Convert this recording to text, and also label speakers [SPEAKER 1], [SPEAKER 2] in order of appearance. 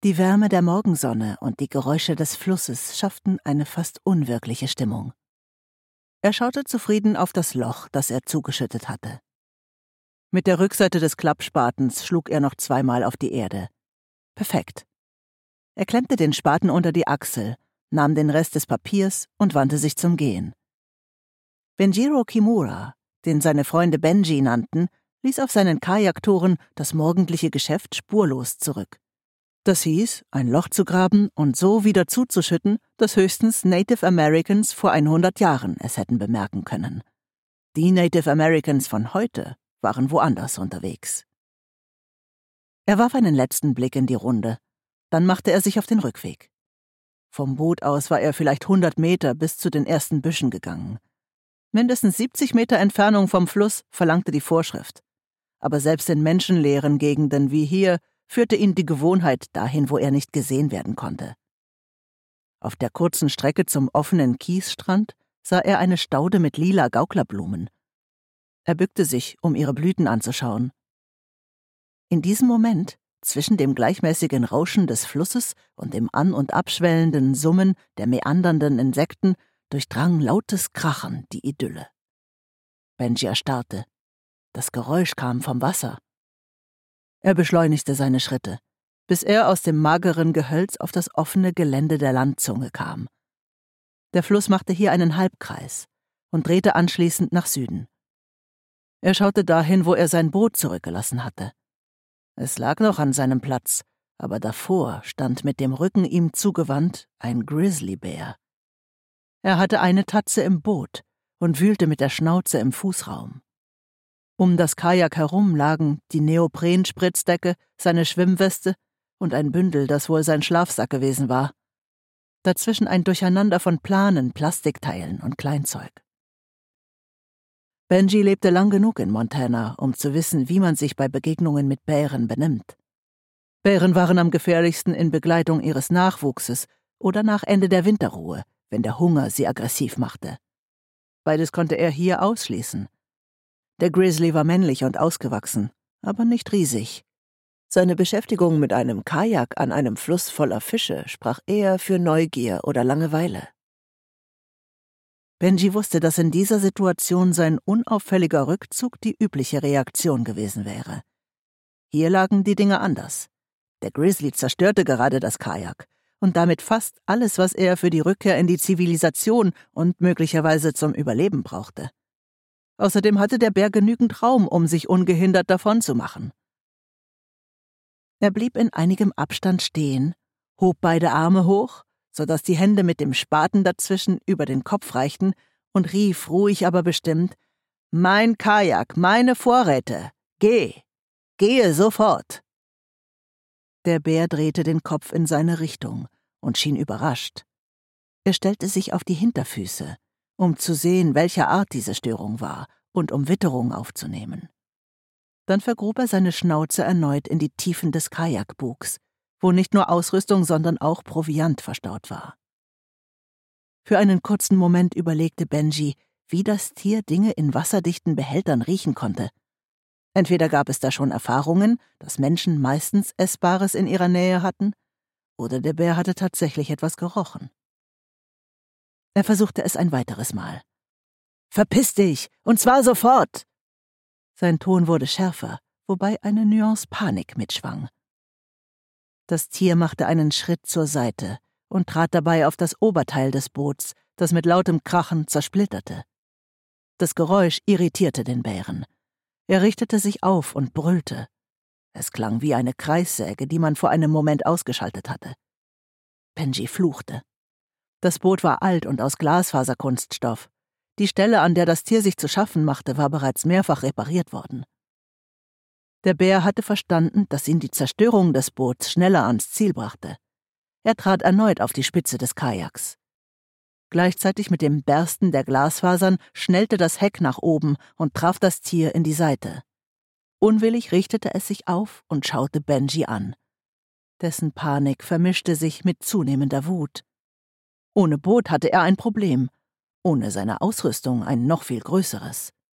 [SPEAKER 1] Die Wärme der Morgensonne und die Geräusche des Flusses schafften eine fast unwirkliche Stimmung. Er schaute zufrieden auf das Loch, das er zugeschüttet hatte. Mit der Rückseite des Klappspatens schlug er noch 2-mal auf die Erde. Perfekt. Er klemmte den Spaten unter die Achsel, nahm den Rest des Papiers und wandte sich zum Gehen. Benjiro Kimura, den seine Freunde Benji nannten, ließ auf seinen Kajaktouren das morgendliche Geschäft spurlos zurück. Das hieß, ein Loch zu graben und so wieder zuzuschütten, dass höchstens Native Americans vor 100 Jahren es hätten bemerken können. Die Native Americans von heute waren woanders unterwegs. Er warf einen letzten Blick in die Runde. Dann machte er sich auf den Rückweg. Vom Boot aus war er vielleicht 100 Meter bis zu den ersten Büschen gegangen. Mindestens 70 Meter Entfernung vom Fluss verlangte die Vorschrift. Aber selbst in menschenleeren Gegenden wie hier führte ihn die Gewohnheit dahin, wo er nicht gesehen werden konnte. Auf der kurzen Strecke zum offenen Kiesstrand sah er eine Staude mit lila Gauklerblumen. Er bückte sich, um ihre Blüten anzuschauen. In diesem Moment, zwischen dem gleichmäßigen Rauschen des Flusses und dem an- und abschwellenden Summen der meandernden Insekten, durchdrang lautes Krachen die Idylle. Benji erstarrte. Das Geräusch kam vom Wasser. Er beschleunigte seine Schritte, bis er aus dem mageren Gehölz auf das offene Gelände der Landzunge kam. Der Fluss machte hier einen Halbkreis und drehte anschließend nach Süden. Er schaute dahin, wo er sein Boot zurückgelassen hatte. Es lag noch an seinem Platz, aber davor stand mit dem Rücken ihm zugewandt ein Grizzlybär. Er hatte eine Tatze im Boot und wühlte mit der Schnauze im Fußraum. Um das Kajak herum lagen die Neoprenspritzdecke, seine Schwimmweste und ein Bündel, das wohl sein Schlafsack gewesen war. Dazwischen ein Durcheinander von Planen, Plastikteilen und Kleinzeug. Benji lebte lang genug in Montana, um zu wissen, wie man sich bei Begegnungen mit Bären benimmt. Bären waren am gefährlichsten in Begleitung ihres Nachwuchses oder nach Ende der Winterruhe, wenn der Hunger sie aggressiv machte. Beides konnte er hier ausschließen. Der Grizzly war männlich und ausgewachsen, aber nicht riesig. Seine Beschäftigung mit einem Kajak an einem Fluss voller Fische sprach eher für Neugier oder Langeweile. Benji wusste, dass in dieser Situation sein unauffälliger Rückzug die übliche Reaktion gewesen wäre. Hier lagen die Dinge anders. Der Grizzly zerstörte gerade das Kajak und damit fast alles, was er für die Rückkehr in die Zivilisation und möglicherweise zum Überleben brauchte. Außerdem hatte der Bär genügend Raum, um sich ungehindert davonzumachen. Er blieb in einigem Abstand stehen, hob beide Arme hoch, sodass die Hände mit dem Spaten dazwischen über den Kopf reichten, und rief ruhig, aber bestimmt: »Mein Kajak, meine Vorräte! Geh! Gehe sofort!« Der Bär drehte den Kopf in seine Richtung und schien überrascht. Er stellte sich auf die Hinterfüße, um zu sehen, welcher Art diese Störung war und um Witterung aufzunehmen. Dann vergrub er seine Schnauze erneut in die Tiefen des Kajakbugs, wo nicht nur Ausrüstung, sondern auch Proviant verstaut war. Für einen kurzen Moment überlegte Benji, wie das Tier Dinge in wasserdichten Behältern riechen konnte. Entweder gab es da schon Erfahrungen, dass Menschen meistens Essbares in ihrer Nähe hatten, oder der Bär hatte tatsächlich etwas gerochen. Er versuchte es ein weiteres Mal. »Verpiss dich, und zwar sofort!« Sein Ton wurde schärfer, wobei eine Nuance Panik mitschwang. Das Tier machte einen Schritt zur Seite und trat dabei auf das Oberteil des Boots, das mit lautem Krachen zersplitterte. Das Geräusch irritierte den Bären. Er richtete sich auf und brüllte. Es klang wie eine Kreissäge, die man vor einem Moment ausgeschaltet hatte. Benji fluchte. Das Boot war alt und aus Glasfaserkunststoff. Die Stelle, an der das Tier sich zu schaffen machte, war bereits mehrfach repariert worden. Der Bär hatte verstanden, dass ihn die Zerstörung des Boots schneller ans Ziel brachte. Er trat erneut auf die Spitze des Kajaks. Gleichzeitig mit dem Bersten der Glasfasern schnellte das Heck nach oben und traf das Tier in die Seite. Unwillig richtete es sich auf und schaute Benji an. Dessen Panik vermischte sich mit zunehmender Wut. Ohne Boot hatte er ein Problem, ohne seine Ausrüstung ein noch viel größeres.